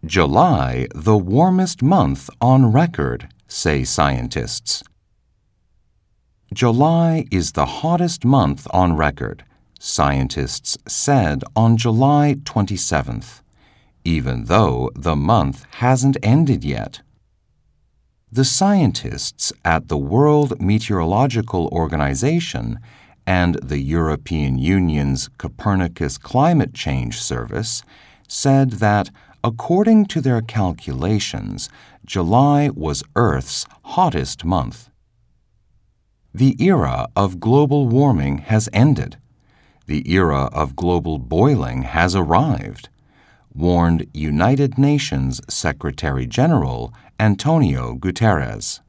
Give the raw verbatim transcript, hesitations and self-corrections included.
July, the warmest month on record, say scientists. July is the hottest month on record, scientists said on July twenty-seventh, even though the month hasn't ended yet. The scientists at the World Meteorological Organization and the European Union's Copernicus Climate Change Service said that, according to their calculations, July was Earth's hottest month. The era of global warming has ended. The era of global boiling has arrived, warned United Nations Secretary-General Antonio Guterres.